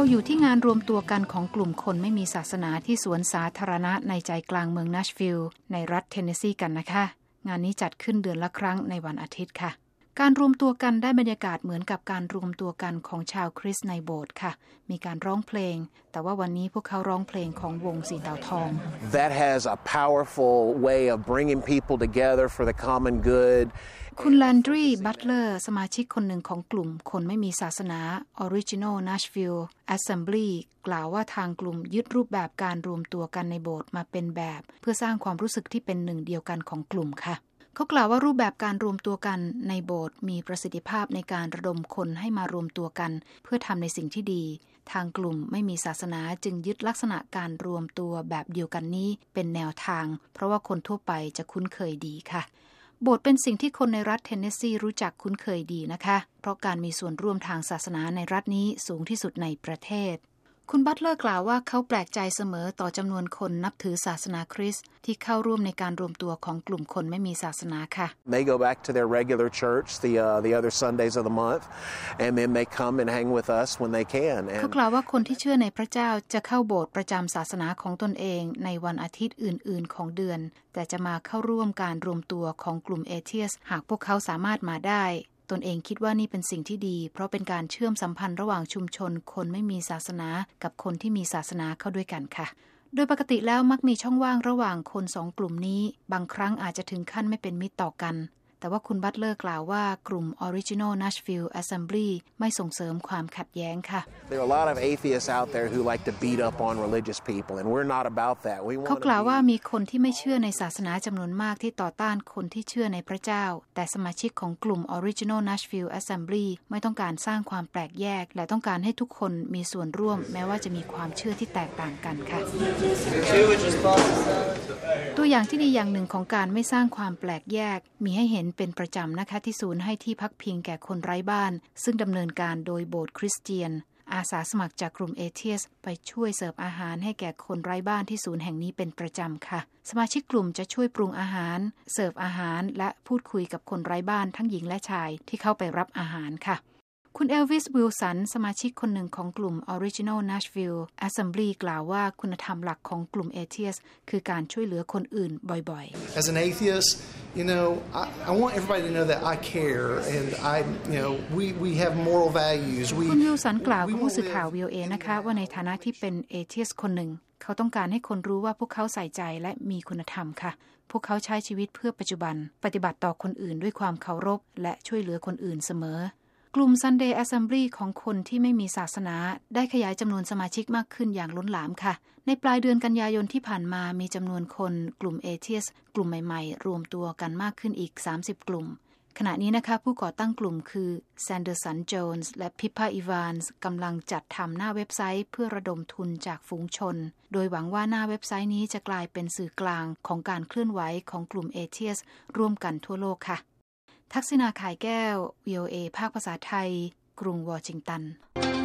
อยู่ที่งานรวมตัวกันของกลุ่มคนไม่มีศาสนาที่สวนสาธารณะในใจกลางเมืองนัชวิลล์ในรัฐเทนเนสซีกันนะคะงานนี้จัดขึ้นเดือนละครั้งในวันอาทิตย์ค่ะการรวมตัวกันได้บรรยากาศเหมือนกับการรวมตัวกันของชาวคริสต์ในโบสถ์ค่ะมีการร้องเพลงแต่ว่าวันนี้พวกเขาร้องเพลงของวงสีเต่าทอง That has a powerful way of bringing people together for the common good คุณแลนดรีบัตเลอร์สมาชิกคนหนึ่งของกลุ่มคนไม่มีศาสนา Original Nashville Assembly กล่าวว่าทางกลุ่มยึดรูปแบบการรวมตัวกันในโบสถ์มาเป็นแบบเพื่อสร้างความรู้สึกที่เป็นหนึ่งเดียวกันของกลุ่มค่ะเขากล่าวว่ารูปแบบการรวมตัวกันในโบสถ์มีประสิทธิภาพในการระดมคนให้มารวมตัวกันเพื่อทำในสิ่งที่ดีทางกลุ่มไม่มีศาสนาจึงยึดลักษณะการรวมตัวแบบเดียวกันนี้เป็นแนวทางเพราะว่าคนทั่วไปจะคุ้นเคยดีค่ะโบสถ์เป็นสิ่งที่คนในรัฐเทนเนสซีรู้จักคุ้นเคยดีนะคะเพราะการมีส่วนร่วมทางศาสนาในรัฐนี้สูงที่สุดในประเทศคุณบัตเลอร์กล่าวว่าเขาแปลกใจเสมอต่อจำนวนคนนับถือศาสนาคริสต์ที่เข้าร่วมในการรวมตัวของกลุ่มคนไม่มีศาสนาค่ะ They go back to their regular church the other Sundays of the month and then they come and hang with us when they can เขากล่าวว่าคนที่เชื่อในพระเจ้าจะเข้าโบสถ์ประจำศาสนาของตนเองในวันอาทิตย์อื่นๆของเดือนแต่จะมาเข้าร่วมการรวมตัวของกลุ่มเอเทียสหากพวกเขาสามารถมาได้ตนเองคิดว่านี่เป็นสิ่งที่ดีเพราะเป็นการเชื่อมสัมพันธ์ระหว่างชุมชนคนไม่มีศาสนากับคนที่มีศาสนาเข้าด้วยกันค่ะโดยปกติแล้วมักมีช่องว่างระหว่างคนสองกลุ่มนี้บางครั้งอาจจะถึงขั้นไม่เป็นมิตรต่อกันแต่ว่าคุณบัตเลอร์กล่าวว่ากลุ่ม Original Nashville Assembly ไม่ส่งเสริมความขัดแย้งค่ะ There are a lot of atheists out there who like to beat up on religious people and we're not about that. เขากล่าวว่ามีคนที่ไม่เชื่อในศาสนาจำนวนมากที่ต่อต้านคนที่เชื่อในพระเจ้าแต่สมาชิกของกลุ่ม Original Nashville Assembly ไม่ต้องการสร้างความแปลกแยกและต้องการให้ทุกคนมีส่วนร่วมแม้ว่าจะมีความเชื่อที่แตกต่างกันค่ะตัวอย่างที่ดีอย่างหนึ่งของการไม่สร้างความแปลกแยกมีให้เห็นเป็นประจำนะคะที่ศูนย์ให้ที่พักพิงแก่คนไร้บ้านซึ่งดำเนินการโดยโบสถ์คริสเตียนอาสาสมัครจากกลุ่มเอเทียสไปช่วยเสิร์ฟอาหารให้แก่คนไร้บ้านที่ศูนย์แห่งนี้เป็นประจำค่ะสมาชิกกลุ่มจะช่วยปรุงอาหารเสิร์ฟอาหารและพูดคุยกับคนไร้บ้านทั้งหญิงและชายที่เข้าไปรับอาหารค่ะคุณเอลวิสวิลสันสมาชิกคนหนึ่งของกลุ่ม Original Nashville Assembly กล่าวว่าคุณธรรมหลักของกลุ่มเอเทียสคือการช่วยเหลือคนอื่นบ่อยๆ As an atheist, I want everybody to know that I care and we have moral values. คุณวิลสันกล่าวกับผู้สื่อข่าว VOA นะคะว่าในฐานะที่เป็นเอเทียสคนหนึ่งเขาต้องการให้คนรู้ว่าพวกเขาใส่ใจและมีคุณธรรมค่ะพวกเขาใช้ชีวิตเพื่อปัจจุบันปฏิบัติต่อคนอื่นด้วยความเคารพและช่วยเหลือคนอื่นเสมอกลุ่ม Sunday Assembly ของคนที่ไม่มีศาสนาได้ขยายจำนวนสมาชิกมากขึ้นอย่างล้นหลามค่ะในปลายเดือนกันยายนที่ผ่านมามีจำนวนคนกลุ่มเอเทียสกลุ่มใหม่ๆรวมตัวกันมากขึ้นอีก30กลุ่มขณะนี้นะคะผู้ก่อตั้งกลุ่มคือแซนเดอร์สันโจนส์และพิพาอีวานส์กำลังจัดทำหน้าเว็บไซต์เพื่อระดมทุนจากฝูงชนโดยหวังว่าหน้าเว็บไซต์นี้จะกลายเป็นสื่อกลางของการเคลื่อนไหวของกลุ่มเอเทียสร่วมกันทั่วโลกค่ะทักษิณา ข่ายแก้ว VOA ภาคภาษาไทยกรุงวอชิงตัน